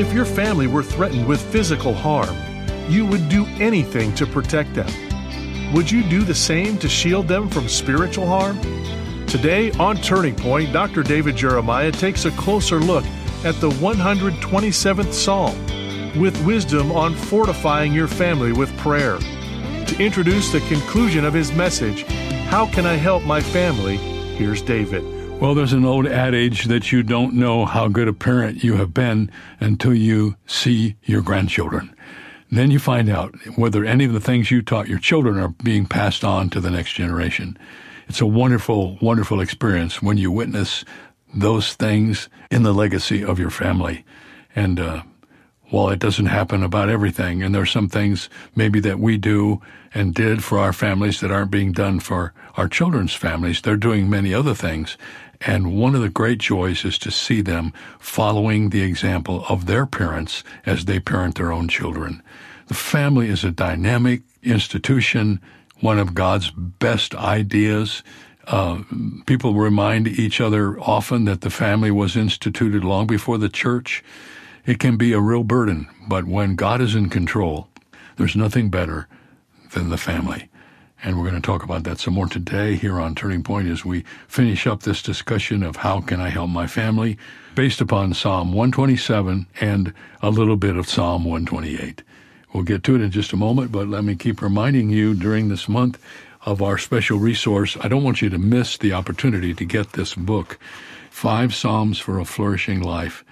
If your family were threatened with physical harm, you would do anything to protect them. Would you do the same to shield them from spiritual harm? Today on Turning Point, Dr. David Jeremiah takes a closer look at the 127th Psalm with wisdom on fortifying your family with prayer. To introduce the conclusion of his message, How Can I Help My Family? Here's David. Well, there's an old adage that you don't know how good a parent you have been until you see your grandchildren. Then you find out whether any of the things you taught your children are being passed on to the next generation. It's a wonderful, wonderful experience when you witness those things in the legacy of your family. And while it doesn't happen about everything, and there are some things maybe that we do and did for our families that aren't being done for our children's families, they're doing many other things. And one of the great joys is to see them following the example of their parents as they parent their own children. The family is a dynamic institution, one of God's best ideas. People remind each other often that the family was instituted long before the church. It can be a real burden, but when God is in control, there's nothing better than the family. And we're going to talk about that some more today here on Turning Point as we finish up this discussion of how can I help my family based upon Psalm 127 and a little bit of Psalm 128. We'll get to it in just a moment, but let me keep reminding you during this month of our special resource. I don't want you to miss the opportunity to get this book, 5 Psalms for a Flourishing Life.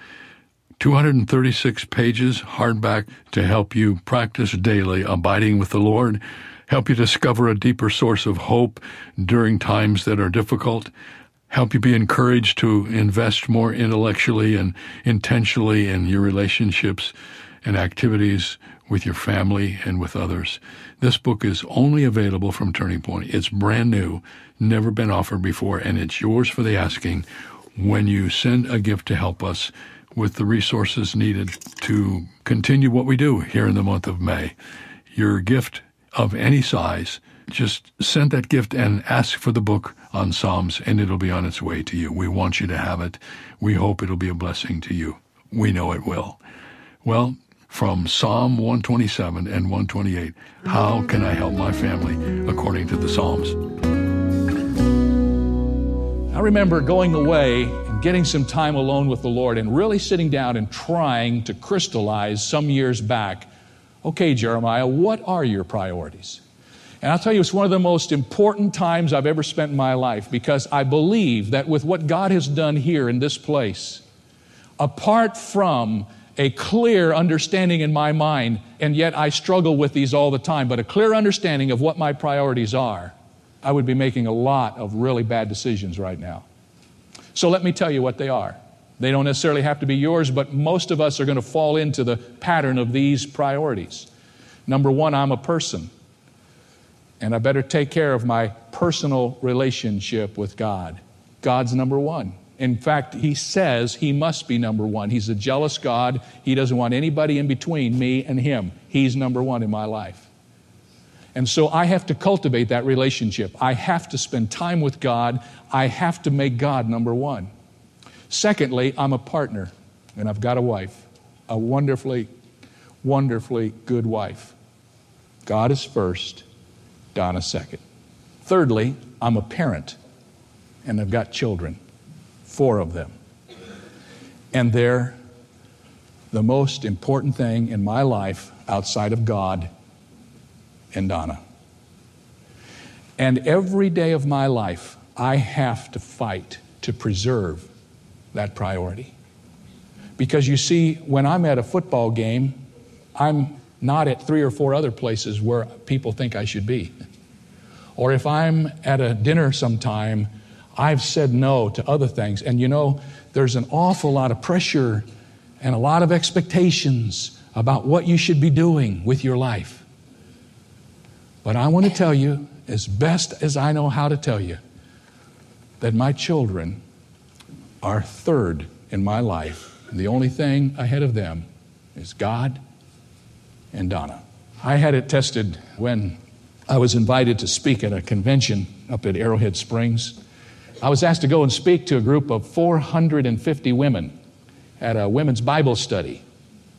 236 pages, hardback, to help you practice daily abiding with the Lord, help you discover a deeper source of hope during times that are difficult, help you be encouraged to invest more intellectually and intentionally in your relationships and activities with your family and with others. This book is only available from Turning Point. It's brand new, never been offered before, and it's yours for the asking when you send a gift to help us with the resources needed to continue what we do here in the month of May. Your gift of any size, just send that gift and ask for the book on Psalms, and it'll be on its way to you. We want you to have it. We hope it'll be a blessing to you. We know it will. Well, from Psalm 127 and 128, how can I help my family according to the Psalms? I remember going away and getting some time alone with the Lord and really sitting down and trying to crystallize some years back, okay, Jeremiah, what are your priorities? And I'll tell you, it's one of the most important times I've ever spent in my life, because I believe that with what God has done here in this place, apart from a clear understanding in my mind, and yet I struggle with these all the time, but a clear understanding of what my priorities are, I would be making a lot of really bad decisions right now. So let me tell you what they are. They don't necessarily have to be yours, but most of us are going to fall into the pattern of these priorities. Number one, I'm a person, and I better take care of my personal relationship with God. God's number one. In fact, He says He must be number one. He's a jealous God. He doesn't want anybody in between me and Him. He's number one in my life. And so I have to cultivate that relationship. I have to spend time with God. I have to make God number one. Secondly, I'm a partner, and I've got a wife, a wonderfully, wonderfully good wife. God is first, Donna second. Thirdly, I'm a parent, and I've got children, 4 of them. And they're the most important thing in my life outside of God and Donna. And every day of my life, I have to fight to preserve that priority. Because you see, when I'm at a football game, I'm not at 3 or 4 other places where people think I should be. Or if I'm at a dinner sometime, I've said no to other things. And you know, there's an awful lot of pressure and a lot of expectations about what you should be doing with your life. But I want to tell you, as best as I know how to tell you, that my children are third in my life. The only thing ahead of them is God and Donna. I had it tested when I was invited to speak at a convention up at Arrowhead Springs. I was asked to go and speak to a group of 450 women at a women's Bible study.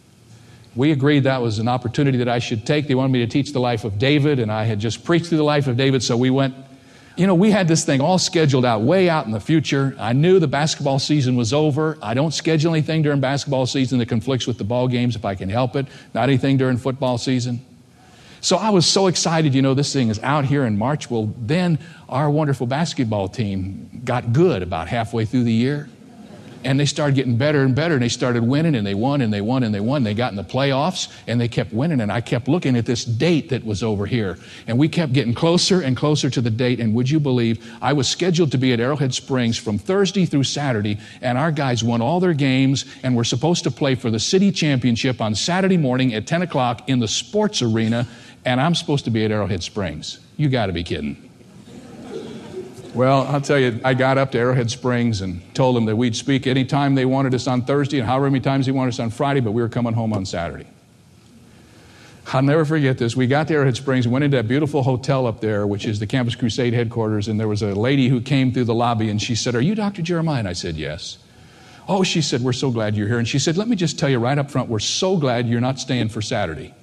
we agreed that was an opportunity that I should take. They wanted me to teach the life of David, and I had just preached through the life of David, so we went. We had this thing all scheduled out, way out in the future. I knew the basketball season was over. I don't schedule anything during basketball season that conflicts with the ball games if I can help it. Not anything during football season. So I was so excited, this thing is out here in March. Well, then our wonderful basketball team got good about halfway through the year. And they started getting better and better, and they started winning, and they won, and they won, and they won. They got in the playoffs, and they kept winning, and I kept looking at this date that was over here. And we kept getting closer and closer to the date, and would you believe, I was scheduled to be at Arrowhead Springs from Thursday through Saturday, and our guys won all their games, and were supposed to play for the city championship on Saturday morning at 10 o'clock in the sports arena, and I'm supposed to be at Arrowhead Springs. You got to be kidding. Well, I'll tell you, I got up to Arrowhead Springs and told them that we'd speak any time they wanted us on Thursday and however many times they wanted us on Friday, but we were coming home on Saturday. I'll never forget this. We got to Arrowhead Springs and went into that beautiful hotel up there, which is the Campus Crusade headquarters, and there was a lady who came through the lobby, and she said, "Are you Dr. Jeremiah?" And I said, "Yes." "Oh," she said, "we're so glad you're here." And she said, "Let me just tell you right up front, we're so glad you're not staying for Saturday."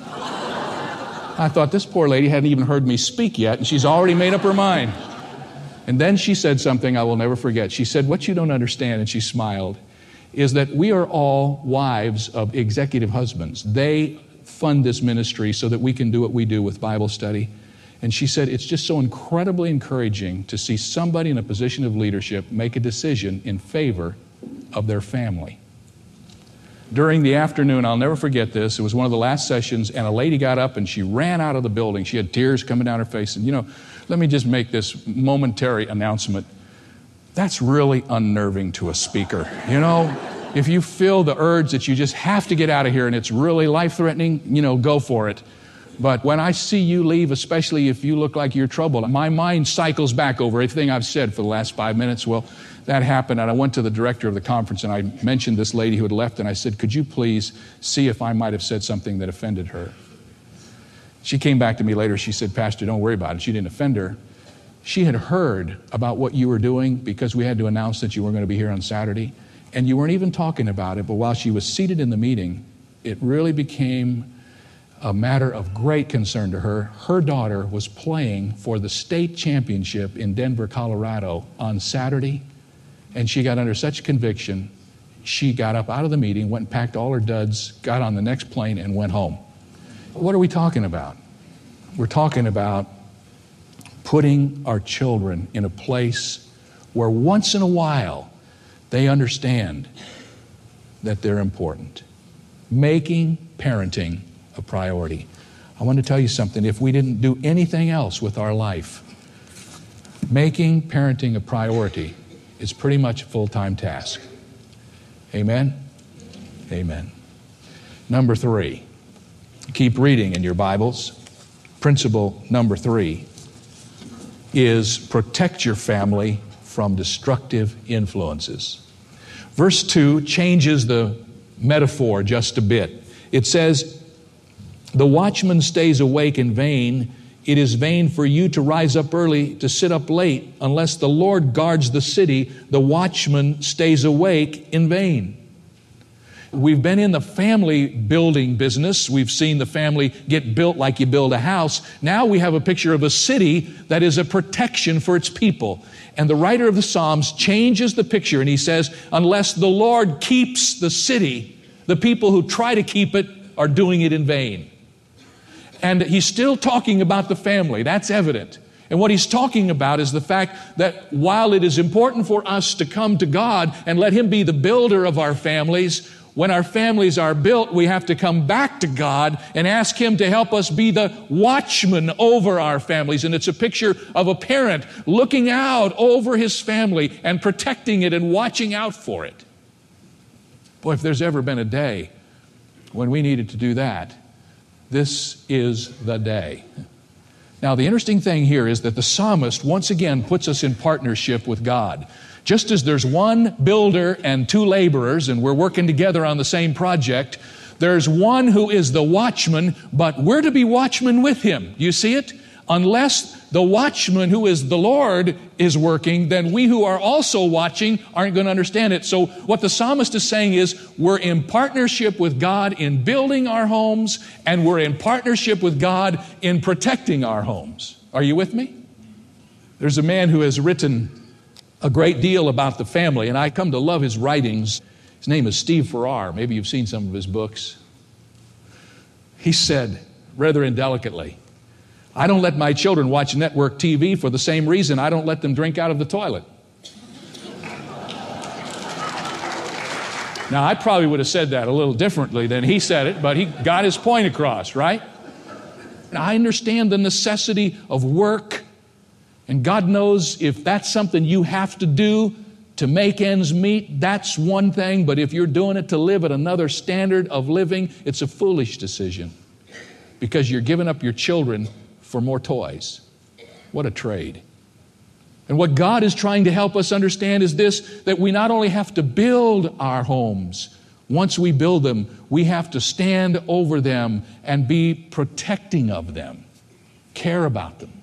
I thought, this poor lady hadn't even heard me speak yet, and she's already made up her mind. And then she said something I will never forget. She said, "What you don't understand," and she smiled, "is that we are all wives of executive husbands. They fund this ministry so that we can do what we do with Bible study." And she said, "It's just so incredibly encouraging to see somebody in a position of leadership make a decision in favor of their family." During the afternoon, I'll never forget this, it was one of the last sessions, and a lady got up and she ran out of the building. She had tears coming down her face. And let me just make this momentary announcement. That's really unnerving to a speaker. If you feel the urge that you just have to get out of here and it's really life-threatening, go for it. But when I see you leave, especially if you look like you're troubled, my mind cycles back over everything I've said for the last 5 minutes. Well, that happened, and I went to the director of the conference, and I mentioned this lady who had left, and I said, "Could you please see if I might have said something that offended her?" She came back to me later. She said, "Pastor, don't worry about it." She didn't offend her. She had heard about what you were doing because we had to announce that you were going to be here on Saturday, and you weren't even talking about it, but while she was seated in the meeting, it really became a matter of great concern to her. Her daughter was playing for the state championship in Denver, Colorado on Saturday, and she got under such conviction, she got up out of the meeting, went and packed all her duds, got on the next plane, and went home. What are we talking about? We're talking about putting our children in a place where once in a while they understand that they're important. Making parenting a priority. I want to tell you something. If we didn't do anything else with our life, making parenting a priority is pretty much a full-time task. Amen? Amen. Number 3. Keep reading in your Bibles. Principle number 3 is protect your family from destructive influences. Verse 2 changes the metaphor just a bit. It says, "The watchman stays awake in vain. It is vain for you to rise up early, to sit up late. Unless the Lord guards the city, the watchman stays awake in vain." We've been in the family building business. We've seen the family get built like you build a house. Now we have a picture of a city that is a protection for its people. And the writer of the Psalms changes the picture, and he says, unless the Lord keeps the city, the people who try to keep it are doing it in vain. And he's still talking about the family. That's evident. And what he's talking about is the fact that while it is important for us to come to God and let Him be the builder of our families, when our families are built, we have to come back to God and ask Him to help us be the watchman over our families. And it's a picture of a parent looking out over his family and protecting it and watching out for it. Boy, if there's ever been a day when we needed to do that, this is the day. Now, the interesting thing here is that the psalmist once again puts us in partnership with God. Just as there's one builder and 2 laborers, and we're working together on the same project, there's one who is the watchman, but we're to be watchmen with him. Do you see it? Unless the watchman who is the Lord is working, then we who are also watching aren't going to understand it. So what the psalmist is saying is we're in partnership with God in building our homes, and we're in partnership with God in protecting our homes. Are you with me? There's a man who has written a great deal about the family, and I come to love his writings. His name is Steve Farrar. Maybe you've seen some of his books. He said, rather indelicately, I don't let my children watch network TV for the same reason I don't let them drink out of the toilet. Now, I probably would have said that a little differently than he said it, but he got his point across, right? And I understand the necessity of work, and God knows if that's something you have to do to make ends meet, that's one thing. But if you're doing it to live at another standard of living, it's a foolish decision because you're giving up your children for more toys. What a trade. And what God is trying to help us understand is this, that we not only have to build our homes, once we build them, we have to stand over them and be protecting of them, care about them.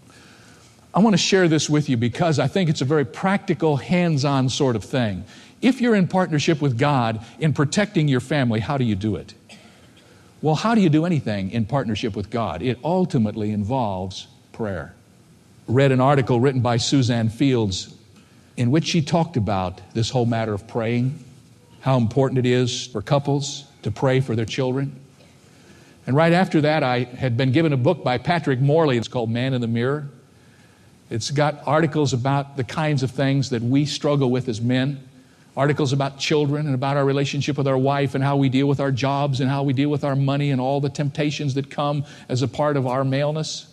I want to share this with you because I think it's a very practical, hands-on sort of thing. If you're in partnership with God in protecting your family, how do you do it? Well, how do you do anything in partnership with God? It ultimately involves prayer. I read an article written by Suzanne Fields in which she talked about this whole matter of praying, how important it is for couples to pray for their children. And right after that, I had been given a book by Patrick Morley. It's called Man in the Mirror. It's got articles about the kinds of things that we struggle with as men, articles about children and about our relationship with our wife and how we deal with our jobs and how we deal with our money and all the temptations that come as a part of our maleness.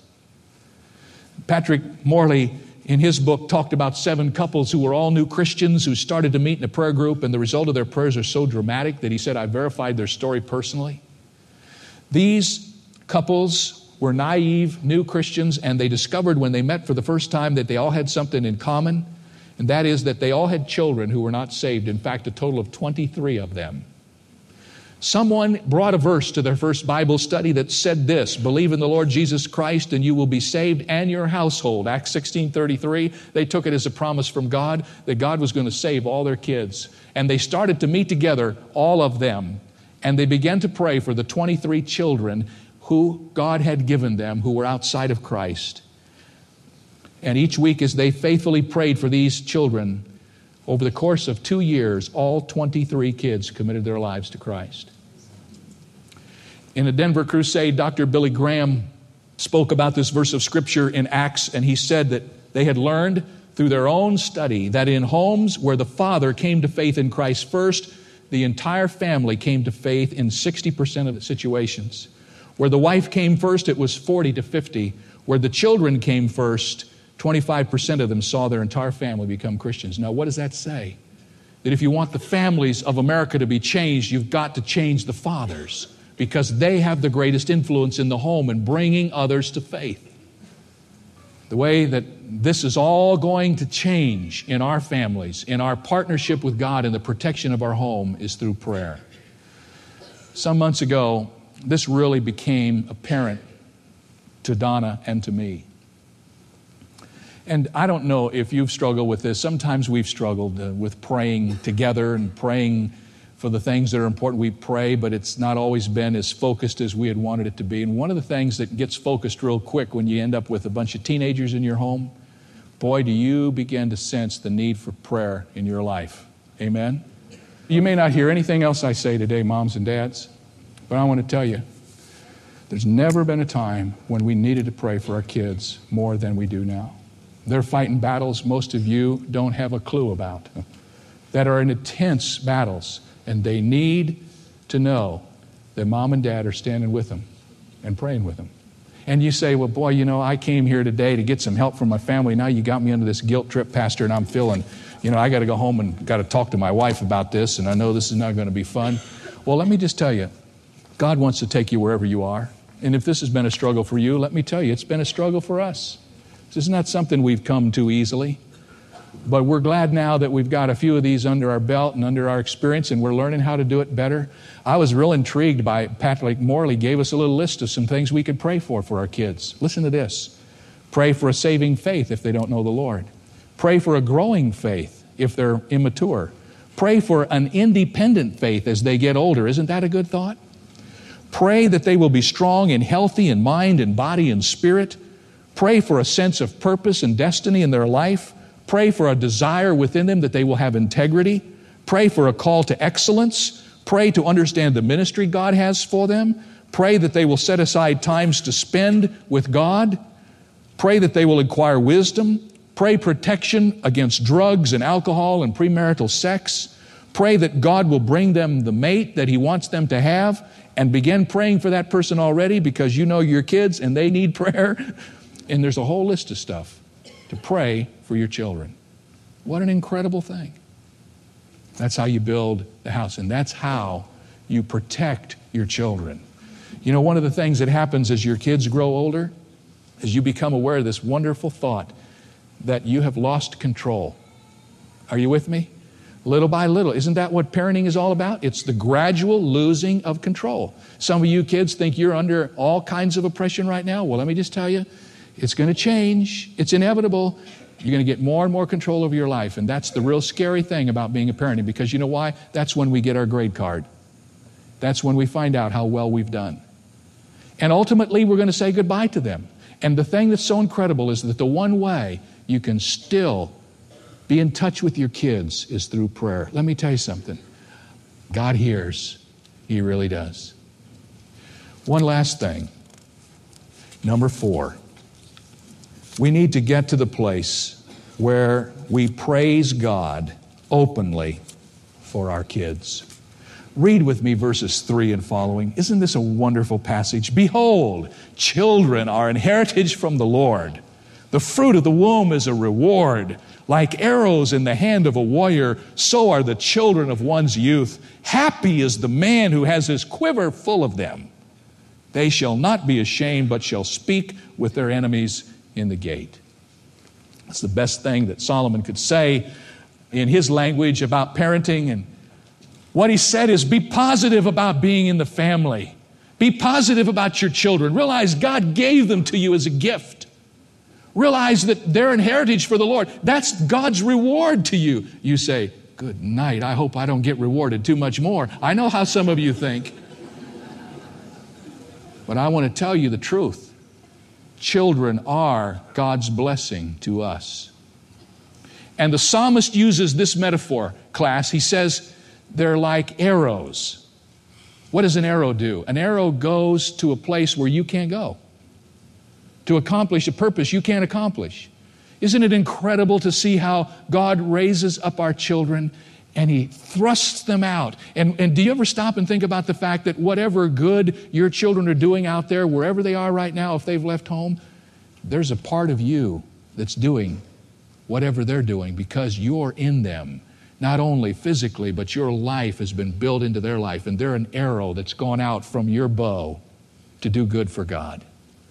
Patrick Morley, in his book, talked about 7 couples who were all new Christians who started to meet in a prayer group, and the result of their prayers are so dramatic that he said, I verified their story personally. These couples were naive, new Christians, and they discovered when they met for the first time that they all had something in common, and that is that they all had children who were not saved. In fact, a total of 23 of them. Someone brought a verse to their first Bible study that said this, believe in the Lord Jesus Christ and you will be saved and your household. Acts 16:33, they took it as a promise from God that God was going to save all their kids. And they started to meet together, all of them, and they began to pray for the 23 children who God had given them who were outside of Christ. And each week as they faithfully prayed for these children, over the course of 2 years, all 23 kids committed their lives to Christ. In a Denver crusade, Dr. Billy Graham spoke about this verse of Scripture in Acts, and he said that they had learned through their own study that in homes where the father came to faith in Christ first, the entire family came to faith in 60% of the situations. Where the wife came first, it was 40 to 50. Where the children came first, 25% of them saw their entire family become Christians. Now, what does that say? That if you want the families of America to be changed, you've got to change the fathers because they have the greatest influence in the home in bringing others to faith. The way that this is all going to change in our families, in our partnership with God in the protection of our home, is through prayer. Some months ago, this really became apparent to Donna and to me. And I don't know if you've struggled with this. Sometimes we've struggled with praying together and praying for the things that are important. We pray, but it's not always been as focused as we had wanted it to be. And one of the things that gets focused real quick when you end up with a bunch of teenagers in your home, boy, do you begin to sense the need for prayer in your life. Amen? You may not hear anything else I say today, moms and dads, but I want to tell you, there's never been a time when we needed to pray for our kids more than we do now. They're fighting battles most of you don't have a clue about, that are intense battles, and they need to know that mom and dad are standing with them and praying with them. And you say, well, boy, you know, I came here today to get some help from my family. Now you got me into this guilt trip, Pastor, and I'm feeling, you know, I got to go home and got to talk to my wife about this, and I know this is not going to be fun. Well, let me just tell you, God wants to take you wherever you are. And if this has been a struggle for you, let me tell you, it's been a struggle for us. This is not something we've come to easily. But we're glad now that we've got a few of these under our belt and under our experience, and we're learning how to do it better. I was real intrigued by Patrick Morley gave us a little list of some things we could pray for our kids. Listen to this. Pray for a saving faith if they don't know the Lord. Pray for a growing faith if they're immature. Pray for an independent faith as they get older. Isn't that a good thought? Pray that they will be strong and healthy in mind and body and spirit. Pray for a sense of purpose and destiny in their life. Pray for a desire within them that they will have integrity. Pray for a call to excellence. Pray to understand the ministry God has for them. Pray that they will set aside times to spend with God. Pray that they will acquire wisdom. Pray protection against drugs and alcohol and premarital sex. Pray that God will bring them the mate that He wants them to have, and begin praying for that person already, because you know your kids and they need prayer. And there's a whole list of stuff to pray for your children. What an incredible thing. That's how you build the house, and that's how you protect your children. You know, one of the things that happens as your kids grow older is you become aware of this wonderful thought that you have lost control. Are you with me? Little by little. Isn't that what parenting is all about? It's the gradual losing of control. Some of you kids think you're under all kinds of oppression right now. Well, let me just tell you, it's going to change. It's inevitable. You're going to get more and more control over your life. And that's the real scary thing about being a parent. Because you know why? That's when we get our grade card. That's when we find out how well we've done. And ultimately, we're going to say goodbye to them. And the thing that's so incredible is that the one way you can still be in touch with your kids is through prayer. Let me tell you something. God hears. He really does. One last thing. Number 4. We need to get to the place where we praise God openly for our kids. Read with me verses 3 and following. Isn't this a wonderful passage? Behold, children are an heritage from the Lord. The fruit of the womb is a reward. Like arrows in the hand of a warrior, so are the children of one's youth. Happy is the man who has his quiver full of them. They shall not be ashamed, but shall speak with their enemies in the gate. That's the best thing that Solomon could say in his language about parenting. And what he said is, be positive about being in the family. Be positive about your children. Realize God gave them to you as a gift. Realize that they're an heritage for the Lord. That's God's reward to you. You say, good night. I hope I don't get rewarded too much more. I know how some of you think. But I want to tell you the truth. Children are God's blessing to us. And the psalmist uses this metaphor, class. He says they're like arrows. What does an arrow do? An arrow goes to a place where you can't go, to accomplish a purpose you can't accomplish. Isn't it incredible to see how God raises up our children and He thrusts them out? And do you ever stop and think about the fact that whatever good your children are doing out there, wherever they are right now, if they've left home, there's a part of you that's doing whatever they're doing because you're in them. Not only physically, but your life has been built into their life, and they're an arrow that's gone out from your bow to do good for God.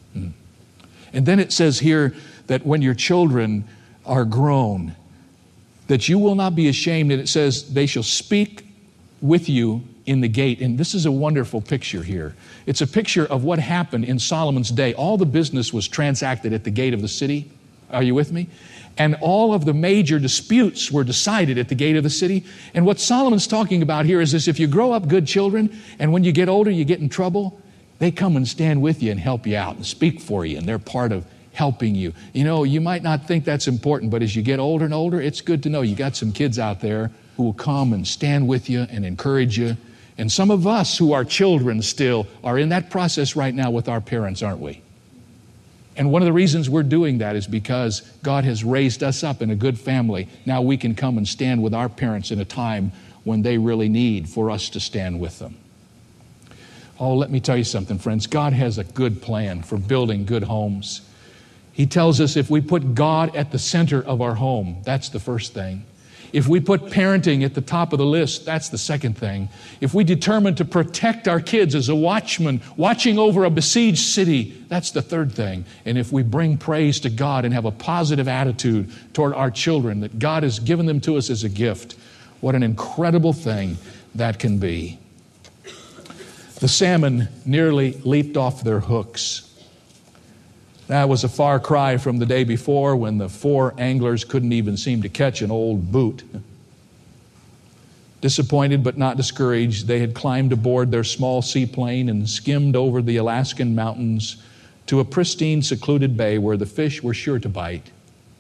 And then it says here that when your children are grown, that you will not be ashamed, and it says they shall speak with you in the gate. And this is a wonderful picture here. It's a picture of what happened in Solomon's day. All the business was transacted at the gate of the city. Are you with me? And all of the major disputes were decided at the gate of the city. And what Solomon's talking about here is this: if you grow up good children, and when you get older you get in trouble, they come and stand with you and help you out and speak for you, and they're part of helping you. You know, you might not think that's important, but as you get older and older, it's good to know you got some kids out there who will come and stand with you and encourage you. And some of us who are children still are in that process right now with our parents, aren't we? And one of the reasons we're doing that is because God has raised us up in a good family. Now we can come and stand with our parents in a time when they really need for us to stand with them. Oh, let me tell you something, friends. God has a good plan for building good homes. He tells us if we put God at the center of our home, that's the first thing. If we put parenting at the top of the list, that's the second thing. If we determine to protect our kids as a watchman watching over a besieged city, that's the third thing. And if we bring praise to God and have a positive attitude toward our children, that God has given them to us as a gift, what an incredible thing that can be. The salmon nearly leaped off their hooks. That was a far cry from the day before when the 4 anglers couldn't even seem to catch an old boot. Disappointed but not discouraged, they had climbed aboard their small seaplane and skimmed over the Alaskan mountains to a pristine, secluded bay where the fish were sure to bite.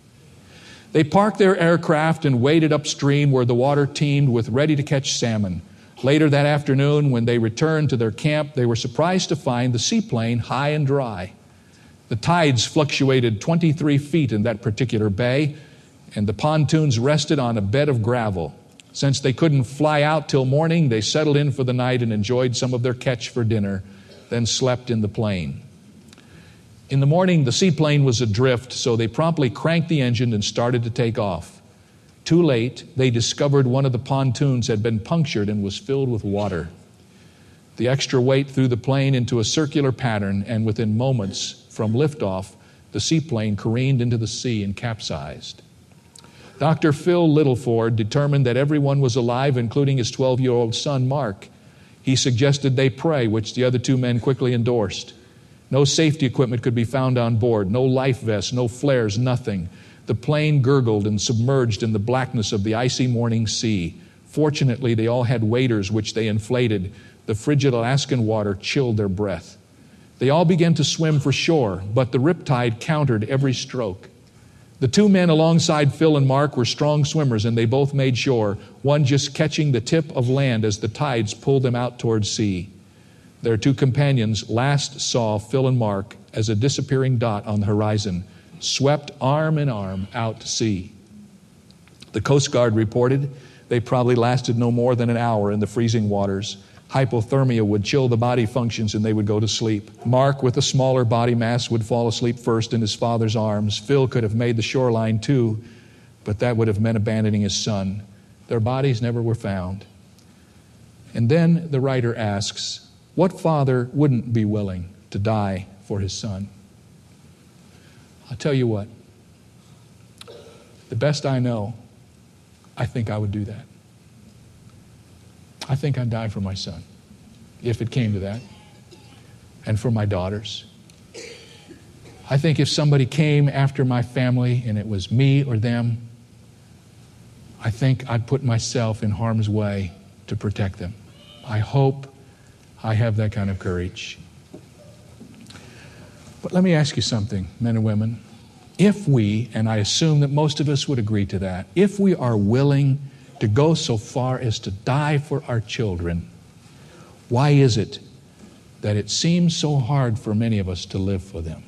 They parked their aircraft and waded upstream where the water teemed with ready-to-catch salmon. Later that afternoon, when they returned to their camp, they were surprised to find the seaplane high and dry. The tides fluctuated 23 feet in that particular bay, and the pontoons rested on a bed of gravel. Since they couldn't fly out till morning, they settled in for the night and enjoyed some of their catch for dinner, then slept in the plane. In the morning, the seaplane was adrift, so they promptly cranked the engine and started to take off. Too late, they discovered one of the pontoons had been punctured and was filled with water. The extra weight threw the plane into a circular pattern, and within moments from liftoff, the seaplane careened into the sea and capsized. Dr. Phil Littleford determined that everyone was alive, including his 12-year-old son, Mark. He suggested they pray, which the other 2 men quickly endorsed. No safety equipment could be found on board, no life vests, no flares, nothing. The plane gurgled and submerged in the blackness of the icy morning sea. Fortunately, they all had waders which they inflated. The frigid Alaskan water chilled their breath. They all began to swim for shore, but the riptide countered every stroke. The 2 men alongside Phil and Mark were strong swimmers, and they both made shore, one just catching the tip of land as the tides pulled them out towards sea. Their 2 companions last saw Phil and Mark as a disappearing dot on the horizon, swept arm in arm out to sea. The Coast Guard reported they probably lasted no more than an hour in the freezing waters. Hypothermia would chill the body functions and they would go to sleep. Mark, with a smaller body mass, would fall asleep first in his father's arms. Phil could have made the shoreline too, but that would have meant abandoning his son. Their bodies never were found. And then the writer asks, what father wouldn't be willing to die for his son? I'll tell you what, the best I know, I think I would do that. I think I'd die for my son, if it came to that, and for my daughters. I think if somebody came after my family and it was me or them, I think I'd put myself in harm's way to protect them. I hope I have that kind of courage. But let me ask you something, men and women. If we, and I assume that most of us would agree to that, if we are willing to go so far as to die for our children, why is it that it seems so hard for many of us to live for them?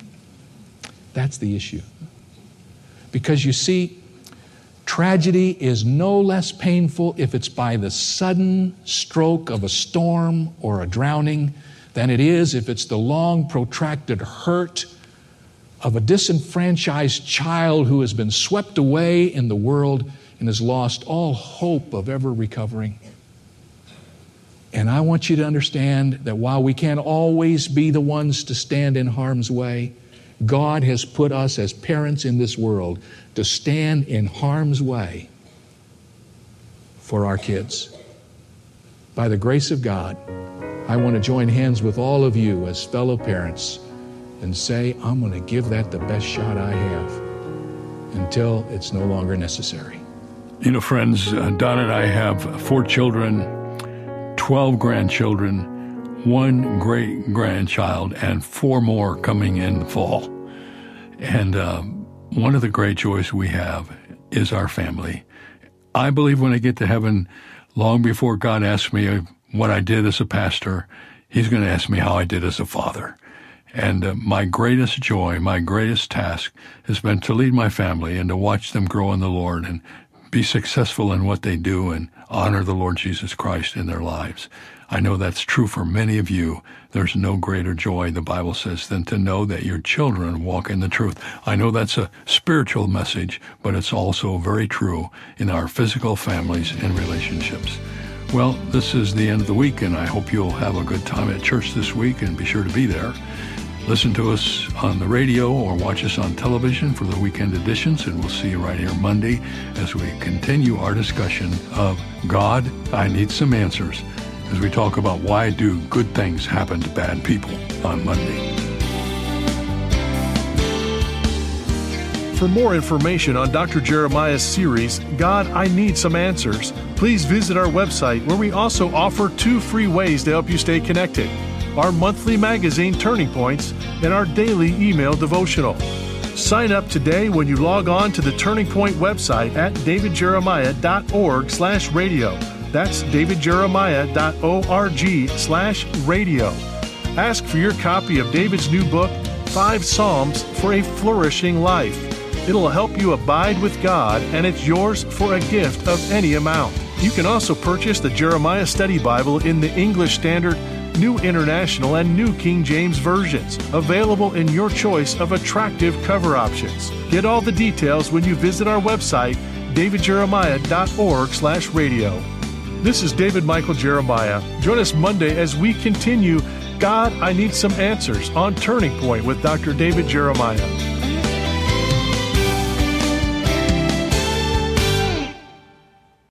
That's the issue. Because you see, tragedy is no less painful if it's by the sudden stroke of a storm or a drowning than it is if it's the long, protracted hurt of a disenfranchised child who has been swept away in the world and has lost all hope of ever recovering. And I want you to understand that while we can't always be the ones to stand in harm's way, God has put us as parents in this world to stand in harm's way for our kids. By the grace of God, I want to join hands with all of you as fellow parents and say, I'm going to give that the best shot I have until it's no longer necessary. You know, friends, Don and I have 4 children, 12 grandchildren, 1 great-grandchild, and 4 more coming in the fall. And one of the great joys we have is our family. I believe when I get to heaven, long before God asks me what I did as a pastor, He's going to ask me how I did as a father. And my greatest joy, my greatest task has been to lead my family and to watch them grow in the Lord and be successful in what they do and honor the Lord Jesus Christ in their lives. I know that's true for many of you. There's no greater joy, the Bible says, than to know that your children walk in the truth. I know that's a spiritual message, but it's also very true in our physical families and relationships. Well, this is the end of the week, and I hope you'll have a good time at church this week, and be sure to be there. Listen to us on the radio or watch us on television for the weekend editions, and we'll see you right here Monday as we continue our discussion of God, I Need Some Answers, as we talk about why do good things happen to bad people on Monday. For more information on Dr. Jeremiah's series, God, I Need Some Answers, please visit our website where we also offer 2 free ways to help you stay connected: our monthly magazine, Turning Points, and our daily email devotional. Sign up today when you log on to the Turning Point website at davidjeremiah.org/radio. That's davidjeremiah.org/radio. Ask for your copy of David's new book, 5 Psalms for a Flourishing Life. It'll help you abide with God, and it's yours for a gift of any amount. You can also purchase the Jeremiah Study Bible in the English Standard, New International, and New King James versions, available in your choice of attractive cover options. Get all the details when you visit our website, davidjeremiah.org/radio. This is David Michael Jeremiah. Join us Monday as we continue God, I Need Some Answers on Turning Point with Dr. David Jeremiah.